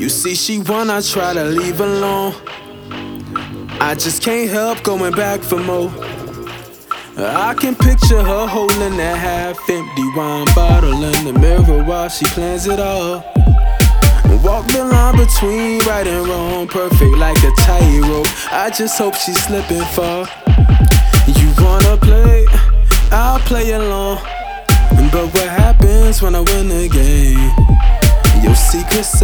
You see, she wanna try to leave alone. I just can't help going back for more. I can picture her holding that half-empty wine bottle in the mirror while she plans it all. Walk the line between right and wrong, perfect like a tightrope. I just hope she's slipping far. You wanna play, I'll play along. But what happens when I win the game? Your secret's